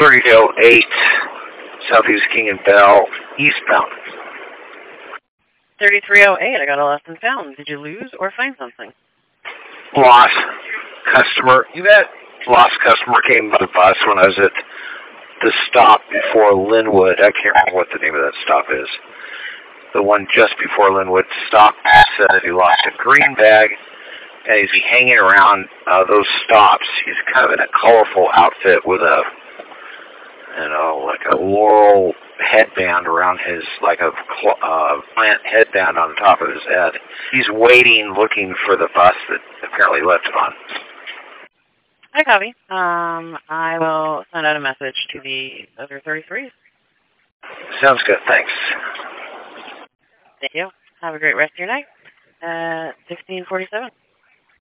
3008, Southeast King and Bell, eastbound. 3308, I got a lost and found. Did you lose or find something? Lost customer. You bet. Lost customer came by the bus when I was at the stop before Linwood. I can't remember what the name of that stop is. The one just before Linwood stopped said that he lost a green bag, and he's hanging around those stops. He's kind of in a colorful outfit with a, like a laurel headband around his, like a plant headband on the top of his head. He's waiting, looking for the bus that apparently left him on. Hi, copy. I will send out a message to the other 33s. Sounds good, thanks. Thank you. Have a great rest of your night. 1647.